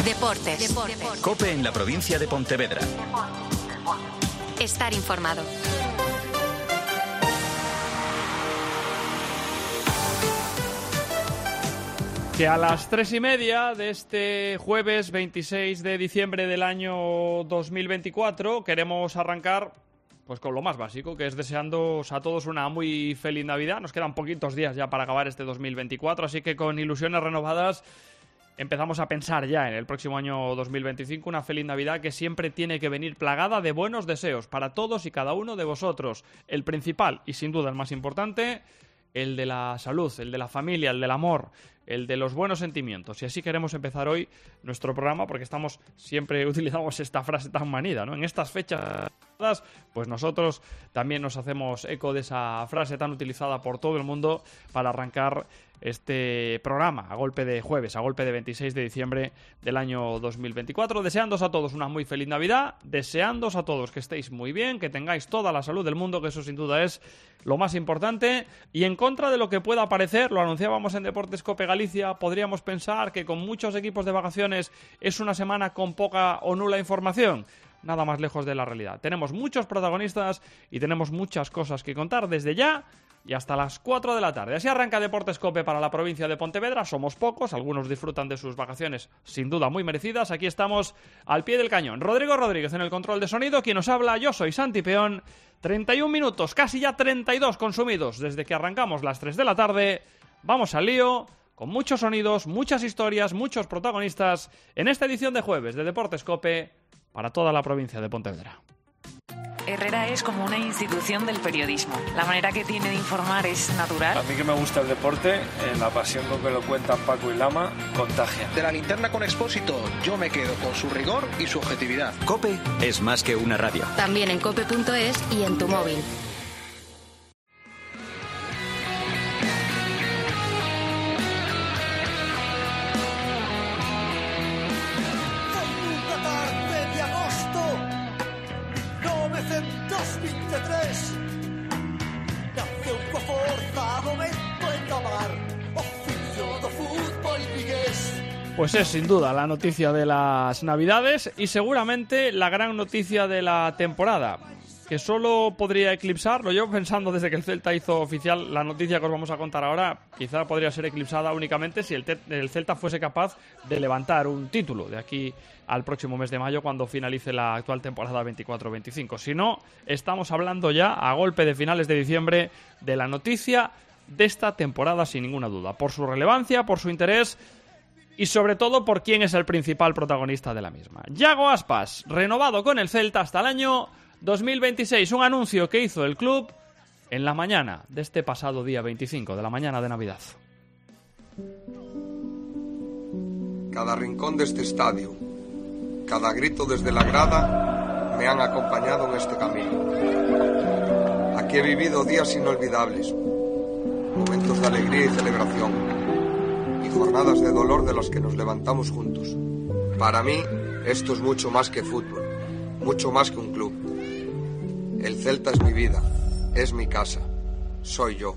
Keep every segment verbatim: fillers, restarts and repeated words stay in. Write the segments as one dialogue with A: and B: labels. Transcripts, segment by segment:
A: Deportes. Deportes.
B: COPE en la provincia de Pontevedra.
A: Estar informado.
C: Que a las tres y media de este jueves veintiséis de diciembre del año dos mil veinticuatro queremos arrancar pues con lo más básico, que es deseándoos a todos una muy feliz Navidad. Nos quedan poquitos días ya para acabar este dos mil veinticuatro, así que con ilusiones renovadas empezamos a pensar ya en el próximo año dos mil veinticinco, una feliz Navidad que siempre tiene que venir plagada de buenos deseos para todos y cada uno de vosotros. El principal y sin duda el más importante, el de la salud, el de la familia, el del amor, el de los buenos sentimientos. Y así queremos empezar hoy nuestro programa, porque estamos siempre utilizamos esta frase tan manida, ¿no? En estas fechas, pues nosotros también nos hacemos eco de esa frase tan utilizada por todo el mundo para arrancar este programa a golpe de jueves, a golpe de veintiséis de diciembre del año dos mil veinticuatro, deseándoos a todos una muy feliz Navidad, deseándoos a todos que estéis muy bien, que tengáis toda la salud del mundo, que eso sin duda es lo más importante, y en contra de lo que pueda parecer, lo anunciábamos en Deportes COPE Galicia, podríamos pensar que con muchos equipos de vacaciones es una semana con poca o nula información. Nada más lejos de la realidad. Tenemos muchos protagonistas y tenemos muchas cosas que contar desde ya y hasta las cuatro de la tarde. Así arranca Deportes COPE para la provincia de Pontevedra. Somos pocos, algunos disfrutan de sus vacaciones sin duda muy merecidas. Aquí estamos al pie del cañón. Rodrigo Rodríguez en el control de sonido. Quien nos habla, yo soy Santi Peón. treinta y un minutos, casi ya treinta y dos consumidos desde que arrancamos las tres de la tarde. Vamos al lío, con muchos sonidos, muchas historias, muchos protagonistas en esta edición de jueves de Deportes COPE para toda la provincia de Pontevedra.
D: Herrera es como una institución del periodismo. La manera que tiene de informar es natural.
E: A mí que me gusta el deporte, eh, la pasión con que lo cuentan Paco y Lama, contagia.
F: De la linterna con Expósito, yo me quedo con su rigor y su objetividad.
B: COPE es más que una radio.
A: También en cope punto es y en tu móvil.
C: Pues es sin duda la noticia de las Navidades y seguramente la gran noticia de la temporada, que solo podría eclipsar, lo llevo pensando desde que el Celta hizo oficial la noticia que os vamos a contar ahora, quizá podría ser eclipsada únicamente si el, el Celta fuese capaz de levantar un título de aquí al próximo mes de mayo cuando finalice la actual temporada veinticuatro veinticinco. Si no, estamos hablando ya a golpe de finales de diciembre de la noticia de esta temporada sin ninguna duda, por su relevancia, por su interés y sobre todo por quién es el principal protagonista de la misma. Yago Aspas, renovado con el Celta hasta el año dos mil veintiséis, un anuncio que hizo el club en la mañana de este pasado día veinticinco, de la mañana de Navidad.
G: Cada rincón de este estadio, cada grito desde la grada me han acompañado en este camino. Aquí he vivido días inolvidables, momentos de alegría y celebración, jornadas de dolor de las que nos levantamos juntos. Para mí, esto es mucho más que fútbol, mucho más que un club. El Celta es mi vida, es mi casa, soy yo.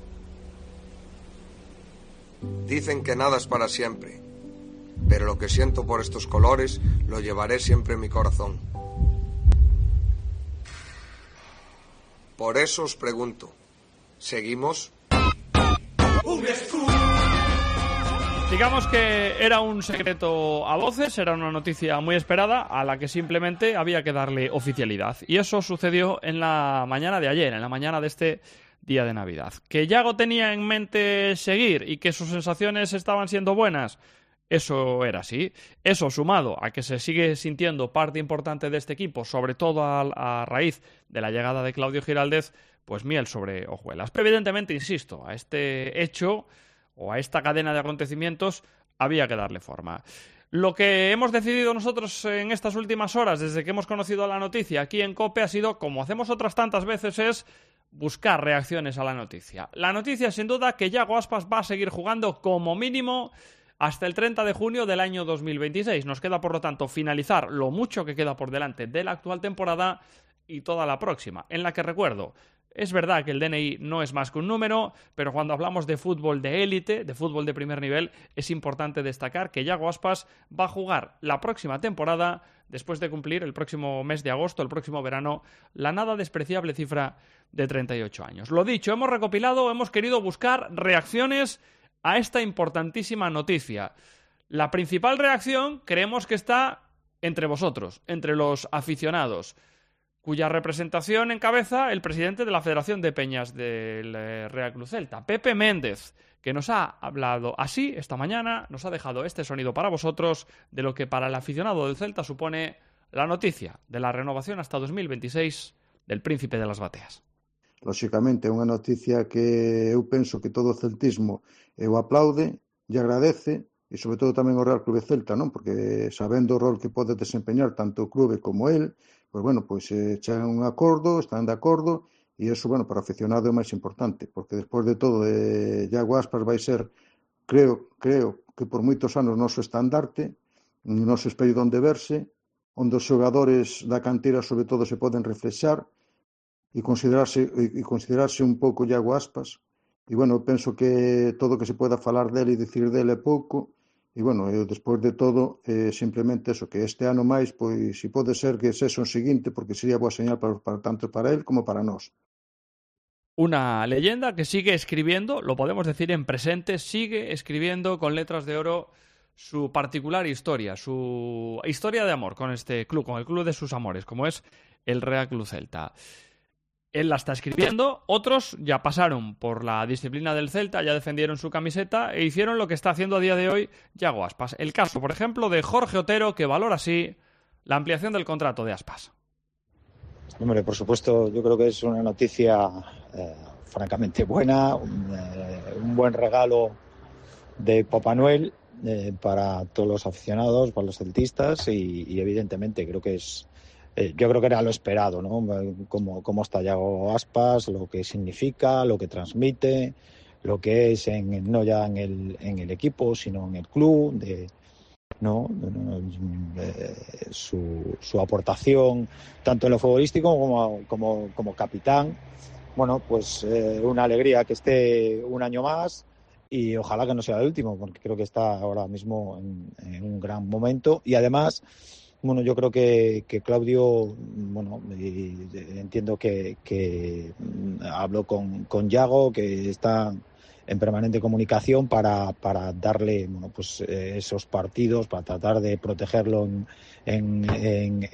G: Dicen que nada es para siempre, pero lo que siento por estos colores lo llevaré siempre en mi corazón. Por eso os pregunto, ¿seguimos?
C: Un escudo. Digamos que era un secreto a voces, era una noticia muy esperada a la que simplemente había que darle oficialidad. Y eso sucedió en la mañana de ayer, en la mañana de este día de Navidad. Que Yago tenía en mente seguir y que sus sensaciones estaban siendo buenas, eso era así. Eso sumado a que se sigue sintiendo parte importante de este equipo, sobre todo a, a raíz de la llegada de Claudio Giraldez, pues miel sobre hojuelas. Pero evidentemente, insisto, a este hecho o a esta cadena de acontecimientos había que darle forma. Lo que hemos decidido nosotros en estas últimas horas, desde que hemos conocido la noticia aquí en COPE, ha sido, como hacemos otras tantas veces, es buscar reacciones a la noticia. La noticia, sin duda, que Yago Aspas va a seguir jugando como mínimo hasta el treinta de junio del año dos mil veintiséis. Nos queda, por lo tanto, finalizar lo mucho que queda por delante de la actual temporada y toda la próxima, en la que, recuerdo, Es verdad que el D N I no es más que un número, pero cuando hablamos de fútbol de élite, de fútbol de primer nivel, es importante destacar que Yago Aspas va a jugar la próxima temporada, después de cumplir el próximo mes de agosto, el próximo verano, la nada despreciable cifra de treinta y ocho años. Lo dicho, hemos recopilado, hemos querido buscar reacciones a esta importantísima noticia. La principal reacción creemos que está entre vosotros, entre los aficionados, cuya representación encabeza el presidente de la Federación de Peñas del eh, Real Club Celta, Pepe Méndez, que nos ha hablado así esta mañana, nos ha dejado este sonido para vosotros de lo que para el aficionado del Celta supone la noticia de la renovación hasta dos mil veintiséis del Príncipe de las Bateas.
H: Lóxicamente, é unha noticia que eu penso que todo o celtismo o aplaude e agradece, e sobre todo tamén o Real Club Celta, non? Porque sabendo o rol que pode desempeñar tanto o clube como el, pois bueno, pois eh, chegan un acordo, están de acordo, e iso, bueno, para o aficionado é máis importante, porque despois de todo, eh, Yago Aspas vai ser, creo, creo que por moitos anos noso estandarte, o noso espello onde verse, onde os xogadores da cantera sobre todo se poden reflexar, e considerarse, e considerarse un pouco Yago Aspas, e bueno, penso que todo o que se poda falar dele e dicir dele é pouco, e bueno, eu despois de todo, eh, simplemente eso, que este ano máis, pois, se pode ser que sexa un seguinte, porque sería boa señal para, para, tanto para él como para nós.
C: Una leyenda que sigue escribiendo, lo podemos decir en presente, sigue escribiendo con letras de oro su particular historia, su historia de amor con este club, con el club de sus amores, como es el Real Club Celta. Él la está escribiendo, otros ya pasaron por la disciplina del Celta, ya defendieron su camiseta e hicieron lo que está haciendo a día de hoy Yago Aspas. El caso, por ejemplo, de Jorge Otero, que valora así la ampliación del contrato de Aspas.
I: Hombre, por supuesto, yo creo que es una noticia eh, francamente buena, un, eh, un buen regalo de Papá Noel eh, para todos los aficionados, para los celtistas y, y evidentemente creo que es Eh, yo creo que era lo esperado, ¿no? Cómo, cómo está Yago Aspas, lo que significa, lo que transmite, lo que es en, no ya en el, en el equipo, sino en el club, de, ¿no? Eh, su, su aportación tanto en lo futbolístico como, como, como capitán. Bueno, pues eh, una alegría que esté un año más y ojalá que no sea el último, porque creo que está ahora mismo en, en un gran momento y además... Bueno, yo creo que, que Claudio, bueno, y, y, entiendo que, que habló con, con Yago, que está en permanente comunicación para, para darle, bueno, pues eh, esos partidos, para tratar de protegerlo en, en, en,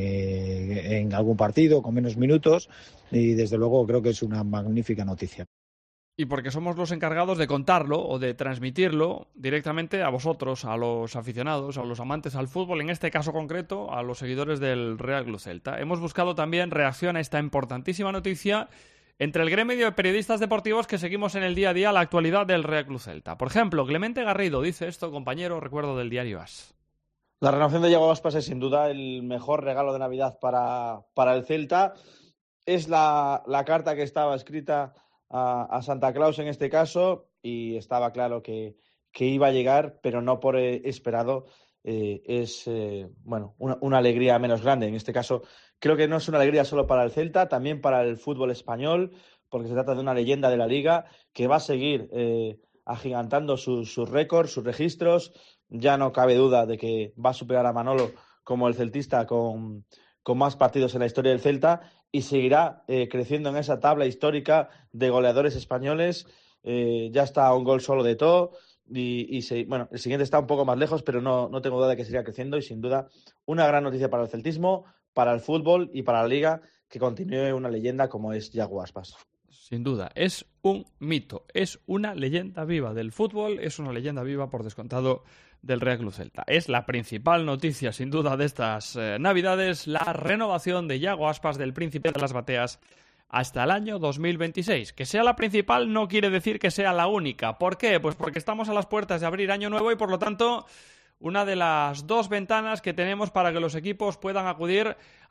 I: eh, en algún partido con menos minutos y desde luego creo que es una magnífica noticia.
C: Y porque somos los encargados de contarlo o de transmitirlo directamente a vosotros, a los aficionados, a los amantes al fútbol, en este caso concreto, a los seguidores del Real Club Celta. Hemos buscado también reacción a esta importantísima noticia entre el gremio de periodistas deportivos que seguimos en el día a día la actualidad del Real Club Celta. Por ejemplo, Clemente Garrido dice esto, compañero, recuerdo del diario As.
J: La renovación de Yago Aspas es sin duda el mejor regalo de Navidad para, para el Celta. Es la, la carta que estaba escrita A, a Santa Claus en este caso y estaba claro que, que iba a llegar, pero no por eh, esperado. Eh, es eh, bueno una, una alegría menos grande. En este caso creo que no es una alegría solo para el Celta, también para el fútbol español, porque se trata de una leyenda de la Liga que va a seguir eh, agigantando sus, sus récords, sus registros. Ya no cabe duda de que va a superar a Manolo como el celtista con, con más partidos en la historia del Celta y seguirá eh, creciendo en esa tabla histórica de goleadores españoles. Eh, ya está a un gol solo de todo y, y se, bueno, el siguiente está un poco más lejos, pero no, no tengo duda de que seguirá creciendo y sin duda una gran noticia para el celtismo, para el fútbol y para la Liga, que continúe una leyenda como es Yago Aspas.
C: Sin duda, es un mito, es una leyenda viva del fútbol, es una leyenda viva, por descontado, del Real Club Celta. Es la principal noticia, sin duda, de estas eh, Navidades, la renovación de Yago Aspas del Príncipe de las Bateas hasta el año dos mil veintiséis. Que sea la principal no quiere decir que sea la única. ¿Por qué? Pues porque estamos a las puertas de abrir año nuevo y, por lo tanto, una de las dos ventanas que tenemos para que los equipos puedan acudir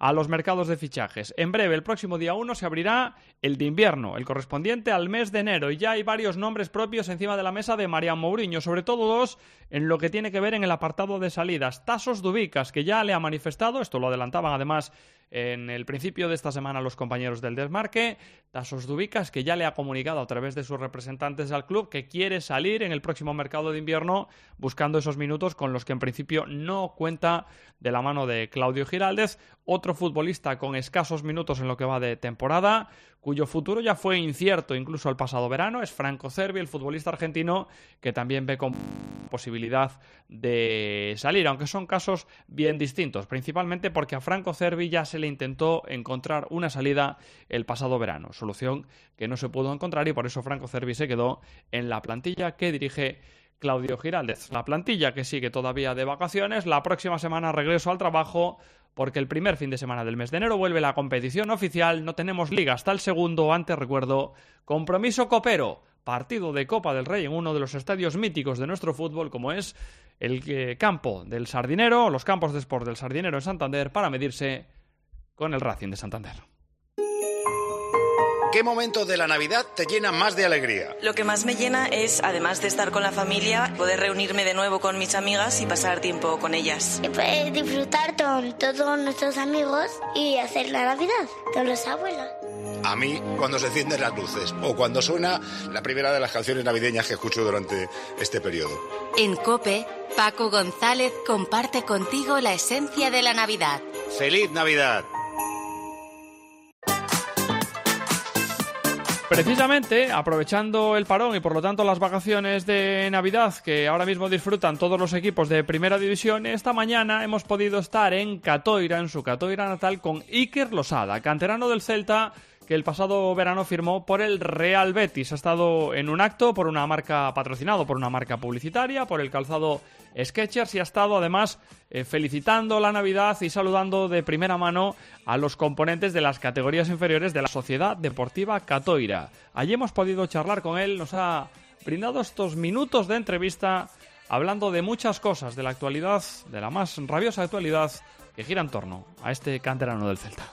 C: a los mercados de fichajes. En breve, el próximo día uno, se abrirá el de invierno, el correspondiente al mes de enero, y ya hay varios nombres propios encima de la mesa de Marián Mourinho, sobre todo dos en lo que tiene que ver en el apartado de salidas. Tasos Dubicas, que ya le ha manifestado, esto lo adelantaban además en el principio de esta semana los compañeros del Desmarque, Tasos Dubicas, que ya le ha comunicado a través de sus representantes al club que quiere salir en el próximo mercado de invierno buscando esos minutos con los que en principio no cuenta de la mano de Claudio Giraldez, otro futbolista con escasos minutos en lo que va de temporada, cuyo futuro ya fue incierto incluso el pasado verano, es Franco Cervi, el futbolista argentino, que también ve con posibilidad de salir, aunque son casos bien distintos, principalmente porque a Franco Cervi ya se le intentó encontrar una salida el pasado verano, solución que no se pudo encontrar y por eso Franco Cervi se quedó en la plantilla que dirige Claudio Giraldez. La plantilla que sigue todavía de vacaciones, la próxima semana regreso al trabajo porque el primer fin de semana del mes de enero vuelve la competición oficial, no tenemos liga hasta el segundo, antes recuerdo, compromiso copero, partido de Copa del Rey en uno de los estadios míticos de nuestro fútbol como es el eh, campo del Sardinero, los campos de Sport del Sardinero en Santander para medirse con el Racing de Santander.
K: ¿Qué momento de la Navidad te llena más de alegría?
L: Lo que más me llena es, además de estar con la familia, poder reunirme de nuevo con mis amigas y pasar tiempo con ellas.
M: Y poder disfrutar con todos nuestros amigos y hacer la Navidad con los abuelos.
K: A mí, cuando se encienden las luces o cuando suena la primera de las canciones navideñas que escucho durante este periodo.
A: En COPE, Paco González comparte contigo la esencia de la Navidad.
K: ¡Feliz Navidad!
C: Precisamente, aprovechando el parón y por lo tanto las vacaciones de Navidad que ahora mismo disfrutan todos los equipos de Primera División, esta mañana hemos podido estar en Catoira, en su Catoira natal, con Iker Losada, canterano del Celta, que el pasado verano firmó por el Real Betis. Ha estado en un acto por una marca patrocinado, por una marca publicitaria, por el calzado Skechers, y ha estado además eh, felicitando la Navidad y saludando de primera mano a los componentes de las categorías inferiores de la Sociedad Deportiva Catoira. Allí hemos podido charlar con él, nos ha brindado estos minutos de entrevista hablando de muchas cosas, de la actualidad, de la más rabiosa actualidad que gira en torno a este canterano del Celta.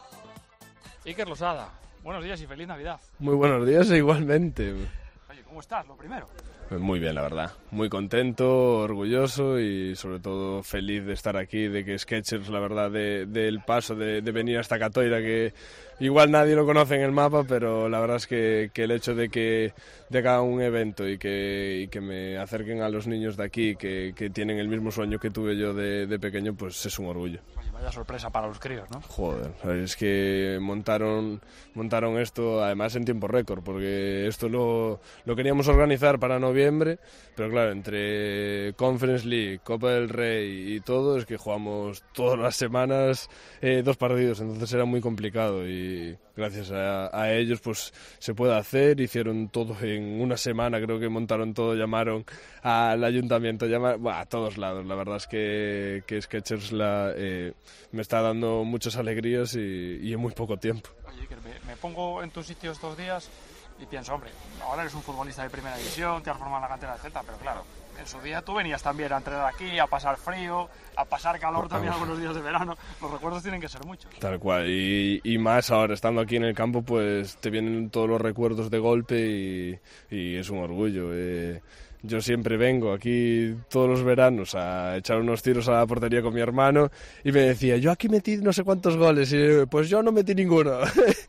C: Iker Losada, buenos días y feliz Navidad.
N: Muy buenos días e igualmente.
C: Oye, ¿cómo estás? Lo primero.
N: Muy bien, la verdad. Muy contento, orgulloso y sobre todo feliz de estar aquí, de que Skechers, la verdad, de, del paso de, de venir hasta Catoira, que igual nadie lo conoce en el mapa, pero la verdad es que, que el hecho de que, de que haga un evento y que, y que me acerquen a los niños de aquí, que, que tienen el mismo sueño que tuve yo de, de pequeño, pues es un orgullo.
C: Oye, vaya sorpresa para los críos, ¿no?
N: Joder, es que montaron, montaron esto además en tiempo récord, porque esto lo, lo queríamos organizar para noviembre, pero claro, entre Conference League, Copa del Rey y todo, es que jugamos todas las semanas eh, dos partidos, entonces era muy complicado y gracias a, a ellos pues se puede hacer. Hicieron todo en una semana, creo que montaron todo, llamaron al ayuntamiento, llamaron, bah, a todos lados. La verdad es que, que Skechers la, eh, me está dando muchas alegrías y, y en muy poco tiempo.
C: Oye, que me, me pongo en tu sitio estos días y pienso, hombre, ahora eres un futbolista de primera división, te has formado en la cantera de Celta, pero claro, en su día tú venías también a entrenar aquí, a pasar frío, a pasar calor también algunos días de verano. Los recuerdos tienen que ser muchos.
N: Tal cual, y, y más ahora estando aquí en el campo, pues te vienen todos los recuerdos de golpe y, y es un orgullo. Eh. Yo siempre vengo aquí todos los veranos a echar unos tiros a la portería con mi hermano y me decía, yo aquí metí no sé cuántos goles y pues yo no metí ninguno.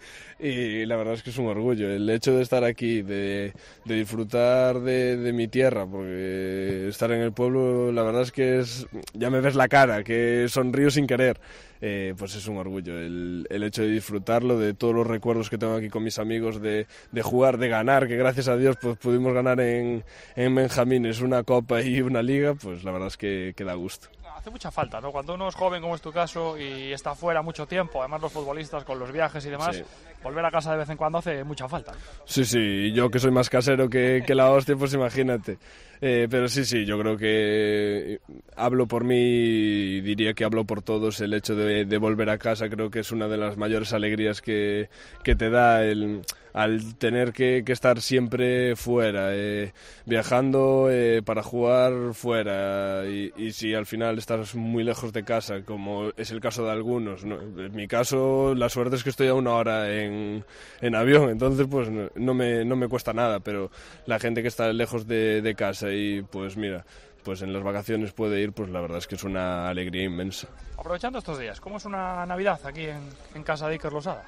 N: Y la verdad es que es un orgullo el hecho de estar aquí, de, de disfrutar de, de mi tierra, porque estar en el pueblo la verdad es que es, ya me ves la cara, que sonrío sin querer. Eh, pues es un orgullo el, el hecho de disfrutarlo, de todos los recuerdos que tengo aquí con mis amigos, de, de jugar, de ganar, que gracias a Dios pues pudimos ganar en, en Benjamines una copa y una liga, pues la verdad es que, que da gusto.
C: Hace mucha falta, ¿no? Cuando uno es joven, como es tu caso, y está fuera mucho tiempo, además los futbolistas con los viajes y demás, sí, volver a casa de vez en cuando hace mucha falta.
N: Sí, sí, yo que soy más casero que, que la hostia, pues imagínate. Eh, pero sí, sí, yo creo que hablo por mí y diría que hablo por todos. El hecho de, de volver a casa creo que es una de las mayores alegrías que, que te da el... al tener que, que estar siempre fuera, eh, viajando eh, para jugar fuera, y, y si al final estás muy lejos de casa, como es el caso de algunos, ¿no? En mi caso la suerte es que estoy a una hora en, en avión, entonces pues no, no, me, no me cuesta nada, pero la gente que está lejos de, de casa y pues mira, pues en las vacaciones puede ir, pues la verdad es que es una alegría inmensa.
C: Aprovechando estos días, ¿cómo es una Navidad aquí en, en casa de Iker Losada?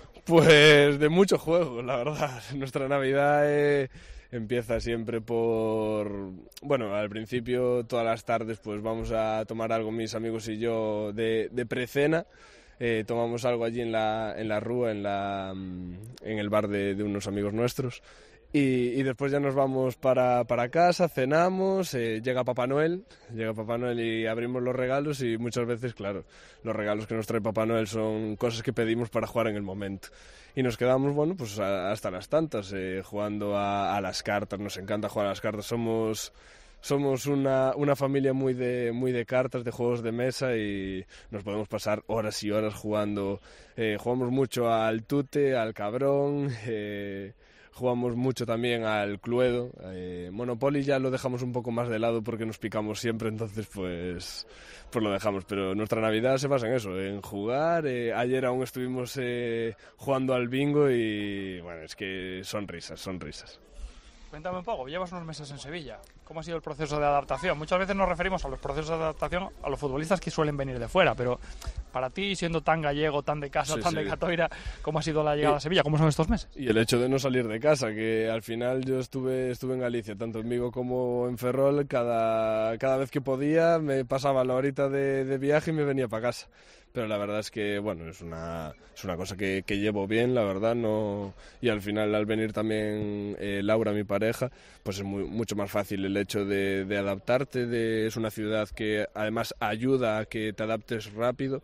N: Pues de mucho juego, la verdad. Nuestra Navidad eh, empieza siempre por... Bueno, al principio, todas las tardes, pues vamos a tomar algo mis amigos y yo de, de precena. Eh, tomamos algo allí en la, en la rúa, en, la, en el bar de, de unos amigos nuestros. Y, y después ya nos vamos para, para casa, cenamos, eh, llega Papá Noel, llega Papá Noel y abrimos los regalos y muchas veces, claro, los regalos que nos trae Papá Noel son cosas que pedimos para jugar en el momento. Y nos quedamos, bueno, pues a, hasta las tantas, eh, jugando a, a las cartas, nos encanta jugar a las cartas, somos... Somos una, una familia muy de, muy de cartas, de juegos de mesa y nos podemos pasar horas y horas jugando. Eh, jugamos mucho al tute, al cabrón, eh, jugamos mucho también al Cluedo. Eh, Monopoly ya lo dejamos un poco más de lado porque nos picamos siempre, entonces pues, pues lo dejamos. Pero nuestra Navidad se basa en eso, en jugar. Eh, ayer aún estuvimos eh, jugando al bingo y bueno, es que son risas, son risas.
C: Cuéntame un poco, llevas unos meses en Sevilla. ¿Cómo ha sido el proceso de adaptación? Muchas veces nos referimos a los procesos de adaptación a los futbolistas que suelen venir de fuera, pero para ti, siendo tan gallego, tan de casa, sí, tan sí. de Catoira, ¿cómo ha sido la llegada y, a Sevilla? ¿Cómo son estos meses?
N: Y el hecho de no salir de casa, que al final yo estuve estuve en Galicia, tanto en Vigo como en Ferrol, cada, cada vez que podía me pasaba la horita de, de viaje y me venía para casa. Pero la verdad es que, bueno, es una, es una cosa que, que llevo bien, la verdad, no y al final al venir también eh, Laura, mi pareja, pues es muy, mucho más fácil el hecho de, de adaptarte, de, es una ciudad que además ayuda a que te adaptes rápido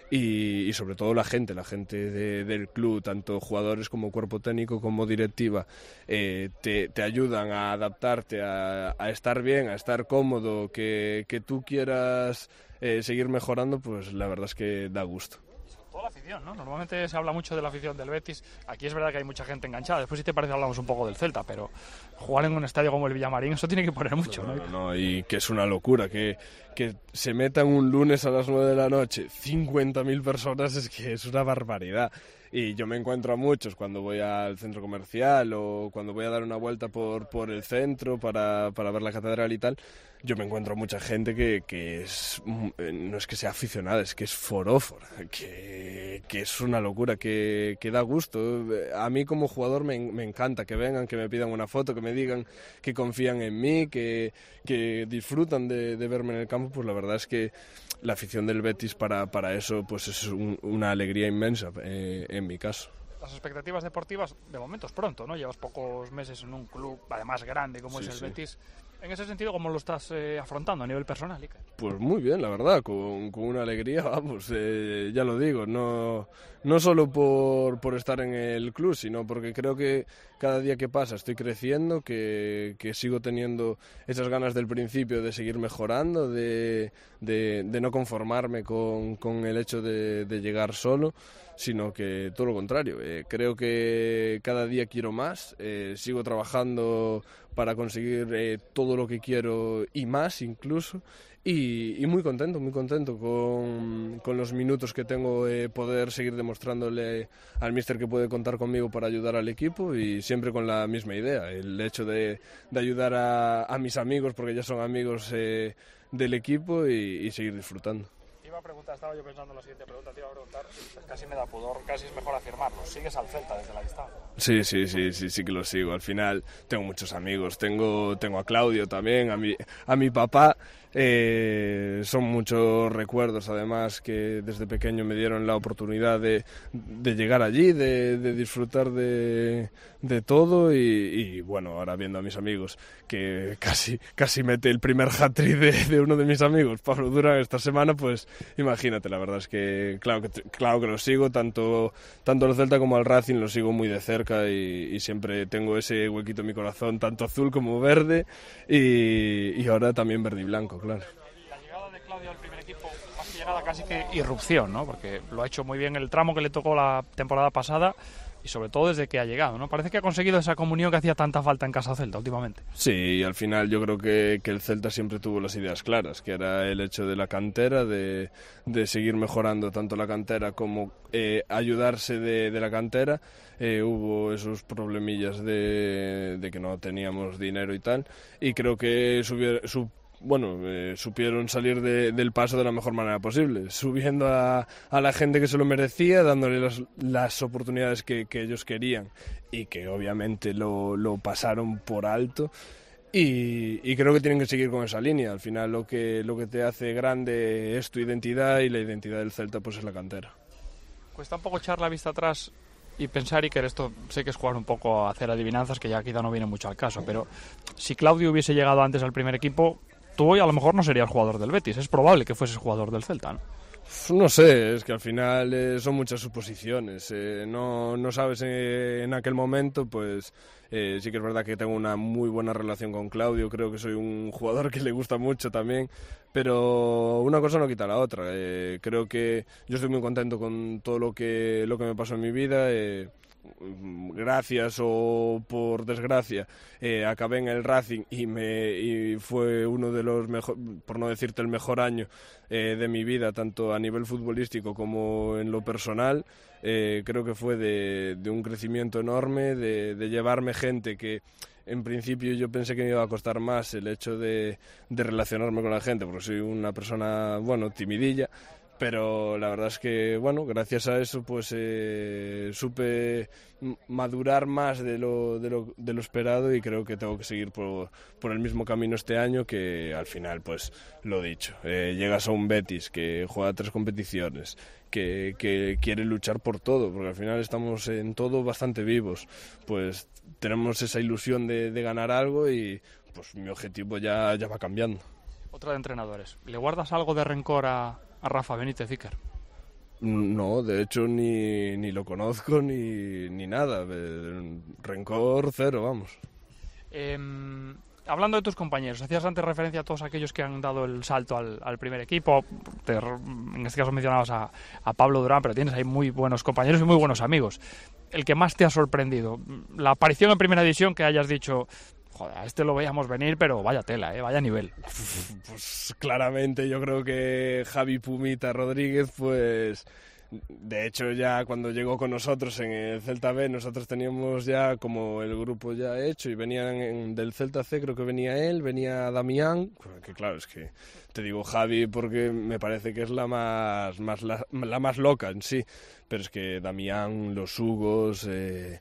N: y, y sobre todo la gente, la gente de, del club, tanto jugadores como cuerpo técnico como directiva, eh, te, te ayudan a adaptarte, a, a estar bien, a estar cómodo, que, que tú quieras... Eh, seguir mejorando, pues la verdad es que da gusto.
C: Toda la afición, ¿no? Normalmente se habla mucho de la afición del Betis. Aquí es verdad que hay mucha gente enganchada. Después, si te parece, hablamos un poco del Celta, pero jugar en un estadio como el Villamarín, eso tiene que poner mucho, ¿no?
N: No, no, no, y que es una locura. Que, que se metan un lunes a las nueve de la noche cincuenta mil personas, es que es una barbaridad. Y yo me encuentro a muchos cuando voy al centro comercial o cuando voy a dar una vuelta por, por el centro para, para ver la catedral y tal. Yo me encuentro a mucha gente que, que es, no es que sea aficionada, es que es forófora, que, que es una locura, que, que da gusto. A mí como jugador me, me encanta que vengan, que me pidan una foto, que me digan que confían en mí, que, que disfrutan de, de verme en el campo. Pues la verdad es que la afición del Betis para, para eso pues es un, una alegría inmensa, eh, en mi caso.
C: Las expectativas deportivas, de momento es pronto, ¿no? Llevas pocos meses en un club, además grande como sí, es el sí. Betis. En ese sentido, ¿cómo lo estás eh, afrontando a nivel personal, Iker?
N: Pues muy bien, la verdad, con, con una alegría, vamos, eh, ya lo digo, no, no solo por, por estar en el club, sino porque creo que cada día que pasa estoy creciendo, que, que sigo teniendo esas ganas del principio de seguir mejorando, de, de, de no conformarme con, con el hecho de, de llegar solo, sino que todo lo contrario. Eh, creo que cada día quiero más, eh, sigo trabajando para conseguir eh, todo lo que quiero y más incluso, y, y muy contento, muy contento con, con los minutos que tengo, eh, poder seguir demostrándole al míster que puede contar conmigo para ayudar al equipo y siempre con la misma idea, el hecho de, de ayudar a, a mis amigos porque ya son amigos eh, del equipo y, y seguir disfrutando.
C: Iba a preguntar, estaba yo pensando en la siguiente pregunta, te iba a preguntar, casi me da pudor, casi es mejor afirmarlo, ¿sigues al Celta desde la distancia?
N: Sí, sí, sí, sí, sí que lo sigo, al final tengo muchos amigos, tengo, tengo a Claudio también, a mi, a mi papá, eh, son muchos recuerdos además que desde pequeño me dieron la oportunidad de, de llegar allí, de, de disfrutar de, de todo y, y bueno, ahora viendo a mis amigos que casi, casi mete el primer hat-trick de, de uno de mis amigos, Pablo Durán, esta semana, pues imagínate, la verdad es que claro que, claro que lo sigo, tanto, tanto al Celta como al Racing lo sigo muy de cerca y, y siempre tengo ese huequito en mi corazón, tanto azul como verde y, y ahora también verde y blanco, claro.
C: La llegada de Claudio al primer equipo, más que llegada casi que irrupción, ¿no? Porque lo ha hecho muy bien el tramo que le tocó la temporada pasada, y sobre todo desde que ha llegado, ¿no? Parece que ha conseguido esa comunión que hacía tanta falta en Casa Celta últimamente.
N: Sí, y al final yo creo que, que el Celta siempre tuvo las ideas claras, que era el hecho de la cantera, de, de seguir mejorando tanto la cantera como eh, ayudarse de, de la cantera. Eh, hubo esos problemillas de, de que no teníamos dinero y tal, y creo que subier, sub, bueno, eh, supieron salir de, del paso de la mejor manera posible, subiendo a, a la gente que se lo merecía, dándole las, las oportunidades que, que ellos querían y que obviamente lo, lo pasaron por alto. Y, y creo que tienen que seguir con esa línea. Al final lo que, lo que te hace grande es tu identidad, y la identidad del Celta pues es la cantera.
C: Cuesta un poco echar la vista atrás y pensar, y que esto sé que es jugar un poco a hacer adivinanzas, que ya quizá no viene mucho al caso, pero si Claudio hubiese llegado antes al primer equipo, tú hoy a lo mejor no serías jugador del Betis. Es probable que fueses jugador del Celta, ¿no?
N: No sé, es que al final eh, son muchas suposiciones. Eh, no, no sabes eh, en aquel momento, pues eh, sí que es verdad que tengo una muy buena relación con Claudio. Creo que soy un jugador que le gusta mucho también, pero una cosa no quita la otra. Eh, creo que yo estoy muy contento con todo lo que, lo que me pasó en mi vida. Eh, gracias o por desgracia eh, acabé en el Racing y me y fue uno de los mejor, por no decirte el mejor año eh, de mi vida, tanto a nivel futbolístico como en lo personal. Eh, creo que fue de, de un crecimiento enorme, de, de llevarme gente que en principio yo pensé que me iba a costar más el hecho de, de relacionarme con la gente, porque soy una persona, bueno, timidilla. Pero la verdad es que, bueno, gracias a eso pues eh, supe madurar más de lo, de, lo, de lo esperado, y creo que tengo que seguir por, por el mismo camino este año, que al final, pues lo dicho, eh, llegas a un Betis que juega tres competiciones, que, que quiere luchar por todo, porque al final estamos en todo bastante vivos, pues tenemos esa ilusión de, de ganar algo, y pues mi objetivo ya, ya va cambiando.
C: Otra de entrenadores, ¿le guardas algo de rencor a... a Rafa Benítez Iker?
N: No, de hecho ni, ni lo conozco ni, ni nada. Rencor cero, vamos.
C: Eh, hablando de tus compañeros, hacías antes referencia a todos aquellos que han dado el salto al, al primer equipo. Te, en este caso mencionabas a, a Pablo Durán, pero tienes ahí muy buenos compañeros y muy buenos amigos. El que más te ha sorprendido, la aparición en Primera División, que hayas dicho... Joder, a este lo veíamos venir, pero vaya tela, ¿eh? Vaya nivel.
N: Pues claramente yo creo que Javi Pumita Rodríguez, pues de hecho ya cuando llegó con nosotros en el Celta B, nosotros teníamos ya como el grupo ya hecho, y venían en, del Celta C, creo que venía él, venía Damián, que claro, es que te digo Javi porque me parece que es la más, más la, la más loca en sí, pero es que Damián, los Hugos, eh,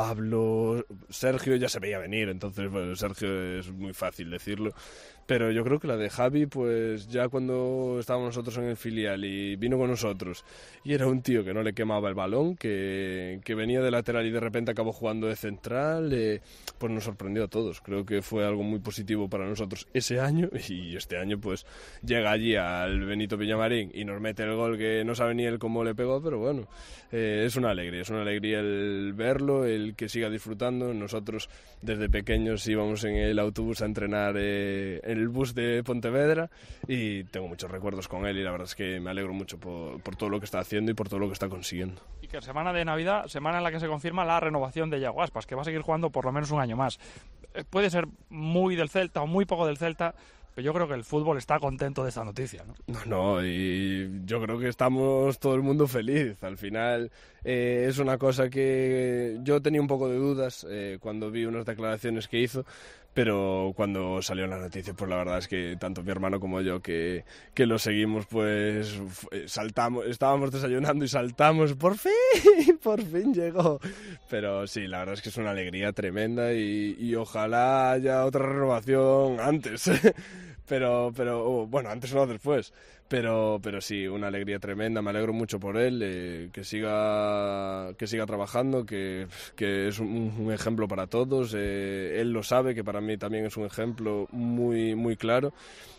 N: Pablo, Sergio ya se veía venir, entonces bueno, Sergio es muy fácil decirlo, pero yo creo que la de Javi, pues ya cuando estábamos nosotros en el filial y vino con nosotros y era un tío que no le quemaba el balón, que, que venía de lateral y de repente acabó jugando de central, eh, pues nos sorprendió a todos. Creo que fue algo muy positivo para nosotros ese año, y este año pues llega allí al Benito Villamarín y nos mete el gol que no sabe ni él cómo le pegó, pero bueno, eh, es una alegría, es una alegría el verlo, el que siga disfrutando. Nosotros desde pequeños íbamos en el autobús a entrenar eh, en el bus de Pontevedra, y tengo muchos recuerdos con él, y la verdad es que me alegro mucho por, por todo lo que está haciendo y por todo lo que está consiguiendo.
C: Y que semana de Navidad, semana en la que se confirma la renovación de Yago Aspas, que va a seguir jugando por lo menos un año más. Puede ser muy del Celta o muy poco del Celta, pero yo creo que el fútbol está contento de esta noticia, ¿no?
N: No, no, y yo creo que estamos todo el mundo feliz. Al final eh, es una cosa que yo tenía un poco de dudas eh, cuando vi unas declaraciones que hizo, pero cuando salió la noticia, pues la verdad es que tanto mi hermano como yo que, que lo seguimos, pues saltamos, estábamos desayunando y saltamos, por fin, por fin llegó. Pero sí, la verdad es que es una alegría tremenda, y, y ojalá haya otra renovación antes. Pero, pero bueno, antes no, después. Pero, pero sí, una alegría tremenda. Me alegro mucho por él, eh, que siga, que siga trabajando, que, que es un, un ejemplo para todos. Eh, él lo sabe, que para mí también es un ejemplo muy, muy claro,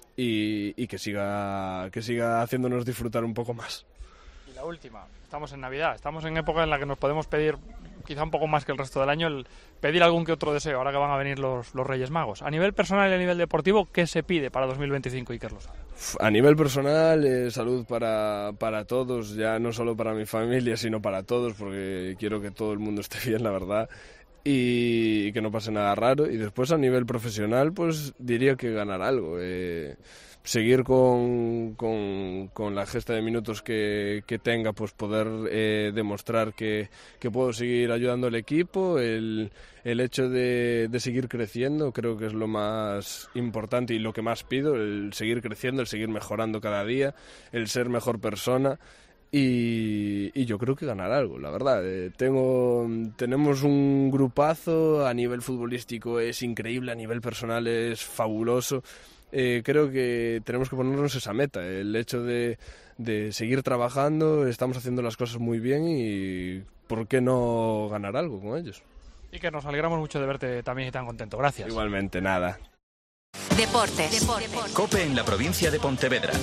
N: y, y que siga, que siga haciéndonos disfrutar un poco más.
C: Y la última, estamos en Navidad, estamos en época en la que nos podemos pedir quizá un poco más que el resto del año, el pedir algún que otro deseo, ahora que van a venir los, los Reyes Magos. A nivel personal y a nivel deportivo, ¿qué se pide para dos mil veinticinco, Iker Losada?
N: A nivel personal, eh, salud para, para todos, ya no solo para mi familia, sino para todos, porque quiero que todo el mundo esté bien, la verdad, y, y que no pase nada raro. Y después a nivel profesional, pues diría que ganar algo, eh, seguir con, con, con la gesta de minutos que, que tenga, pues poder eh, demostrar que, que puedo seguir ayudando al equipo, el, el hecho de, de seguir creciendo creo que es lo más importante y lo que más pido, el seguir creciendo, el seguir mejorando cada día, el ser mejor persona. Y, y yo creo que ganar algo, la verdad. Eh, tengo, tenemos un grupazo, a nivel futbolístico es increíble, a nivel personal es fabuloso. Eh, creo que tenemos que ponernos esa meta, el hecho de, de seguir trabajando, estamos haciendo las cosas muy bien y ¿por qué no ganar algo con ellos?
C: Y que nos alegramos mucho de verte también y tan contento. Gracias.
N: Igualmente, nada.
A: Deportes. Deportes.
B: COPE en la provincia de Pontevedra.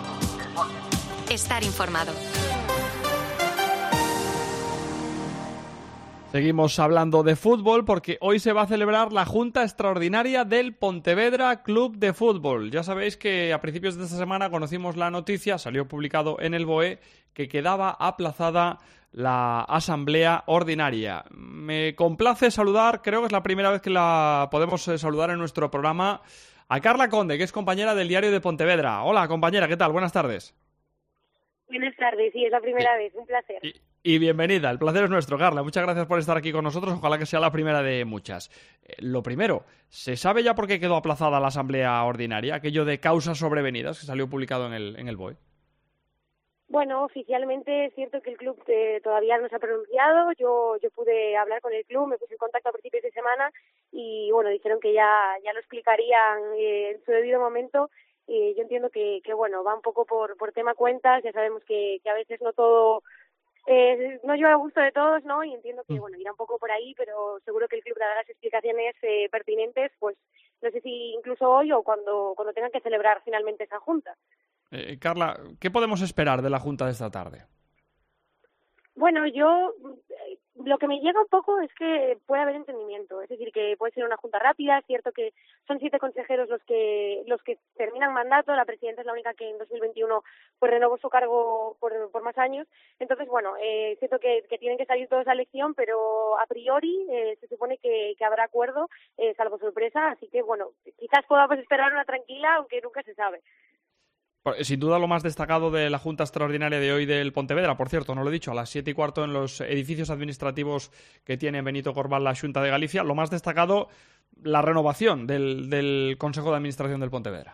A: Estar informado.
C: Seguimos hablando de fútbol porque hoy se va a celebrar la Junta Extraordinaria del Pontevedra Club de Fútbol. Ya sabéis que a principios de esta semana conocimos la noticia, salió publicado en el B O E, que quedaba aplazada la Asamblea Ordinaria. Me complace saludar, creo que es la primera vez que la podemos saludar en nuestro programa, a Carla Conde, que es compañera del Diario de Pontevedra. Hola, compañera, ¿qué tal? Buenas tardes.
O: Buenas tardes, sí, es la primera vez, un placer.
C: Y, y bienvenida, el placer es nuestro, Carla. Muchas gracias por estar aquí con nosotros, ojalá que sea la primera de muchas. Eh, lo primero, ¿se sabe ya por qué quedó aplazada la Asamblea Ordinaria? Aquello de causas sobrevenidas que salió publicado en el, en el B O E.
O: Bueno, oficialmente es cierto que el club eh, todavía no se ha pronunciado. Yo yo pude hablar con el club, me puse en contacto a principios de semana y bueno, dijeron que ya, ya lo explicarían eh, en su debido momento. Eh, yo entiendo que, que bueno, va un poco por, por tema cuentas, ya sabemos que, que a veces no todo, eh, no lleva a gusto de todos, ¿no? Y entiendo que, bueno, irá un poco por ahí, pero seguro que el club dará las explicaciones eh, pertinentes, pues no sé si incluso hoy o cuando, cuando tengan que celebrar finalmente esa junta.
C: Eh, Carla, ¿qué podemos esperar de la junta de esta tarde?
O: Bueno, yo lo que me llega un poco es que puede haber entendimiento, es decir, que puede ser una junta rápida. Es cierto que son siete consejeros los que los que terminan mandato, la presidenta es la única que en dos mil veintiuno pues renovó su cargo por, por más años, entonces bueno, eh, es cierto que, que tienen que salir todos a elección, pero a priori eh, se supone que, que habrá acuerdo, eh, salvo sorpresa, así que bueno, quizás podamos esperar una tranquila, aunque nunca se sabe.
C: Sin duda lo más destacado de la Junta Extraordinaria de hoy del Pontevedra, por cierto, no lo he dicho, a las siete y cuarto en los edificios administrativos que tiene Benito Corbal la Xunta de Galicia, lo más destacado, la renovación del, del Consejo de Administración del Pontevedra.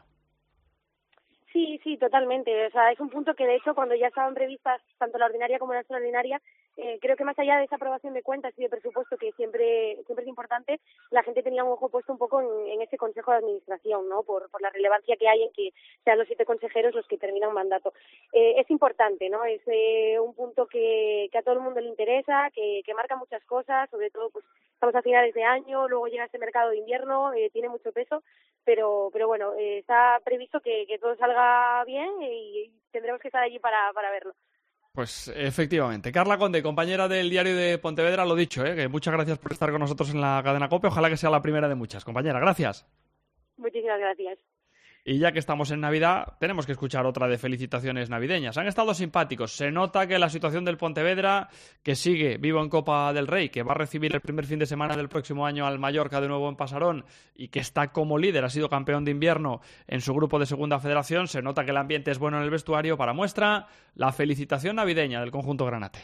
O: Sí, sí, totalmente. O sea, es un punto que, de hecho, cuando ya estaban previstas tanto la ordinaria como la extraordinaria, eh, creo que más allá de esa aprobación de cuentas y de presupuesto, que siempre siempre es importante, la gente tenía un ojo puesto un poco en, en ese Consejo de Administración, ¿no? Por, por la relevancia que hay en que sean los siete consejeros los que terminan mandato. Eh, es importante, ¿no? Es eh, un punto que, que a todo el mundo le interesa, que, que marca muchas cosas, sobre todo, pues, estamos a finales de año, luego llega ese mercado de invierno, eh, tiene mucho peso, pero pero bueno, eh, está previsto que, que todo salga bien y tendremos que estar allí para, para verlo.
C: Pues efectivamente. Carla Conde, compañera del Diario de Pontevedra, lo dicho, ¿eh? Que muchas gracias por estar con nosotros en la cadena COPE, ojalá que sea la primera de muchas. Compañera, gracias.
O: Muchísimas gracias.
C: Y ya que estamos en Navidad, tenemos que escuchar otra de felicitaciones navideñas. Han estado simpáticos. Se nota que la situación del Pontevedra, que sigue vivo en Copa del Rey, que va a recibir el primer fin de semana del próximo año al Mallorca de nuevo en Pasarón y que está como líder, ha sido campeón de invierno en su grupo de Segunda Federación, se nota que el ambiente es bueno en el vestuario. Para muestra, la felicitación navideña del conjunto granate.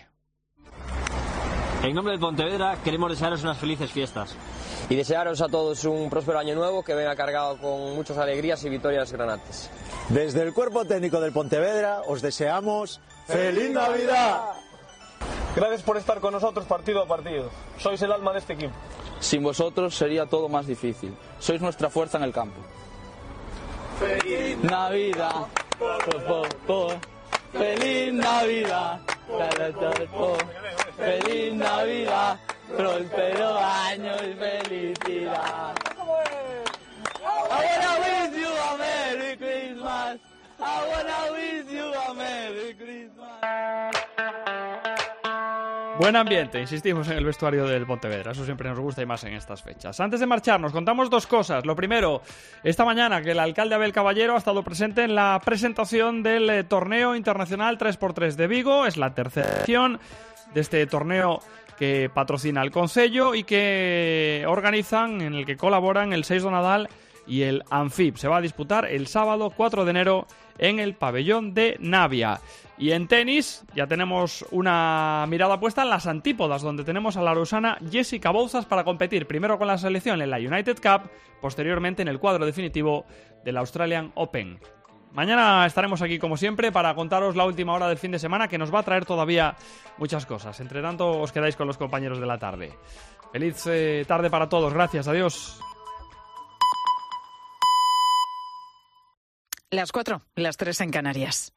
P: En nombre del Pontevedra queremos desearos unas felices fiestas.
Q: Y desearos a todos un próspero año nuevo que venga cargado con muchas alegrías y victorias granates.
R: Desde el cuerpo técnico del Pontevedra os deseamos ¡Feliz Navidad!
S: Gracias por estar con nosotros partido a partido. Sois el alma de este equipo.
T: Sin vosotros sería todo más difícil. Sois nuestra fuerza en el campo. ¡Feliz Navidad! Po, po, po. ¡Feliz Navidad! ¡Feliz Navidad! Próspero año y felicidad. I wanna wish you a Merry Christmas. I wanna wish you a Merry Christmas.
C: Buen ambiente, insistimos en el vestuario del Pontevedra, eso siempre nos gusta y más en estas fechas. Antes de marcharnos, contamos dos cosas. Lo primero, esta mañana que el alcalde Abel Caballero ha estado presente en la presentación del eh, torneo internacional tres por tres de Vigo. Es la tercera edición de este torneo que patrocina el Concello y que organizan, en el que colaboran el Seis do Nadal y el Anfib. Se va a disputar el sábado cuatro de enero en el pabellón de Navia. Y en tenis ya tenemos una mirada puesta en las antípodas, donde tenemos a la lausana Jessica Bouzas para competir primero con la selección en la United Cup, posteriormente en el cuadro definitivo del Australian Open. Mañana estaremos aquí como siempre para contaros la última hora del fin de semana, que nos va a traer todavía muchas cosas. Entre tanto, os quedáis con los compañeros de la tarde. Feliz eh, tarde para todos. Gracias. Adiós.
U: Las cuatro, las tres en Canarias.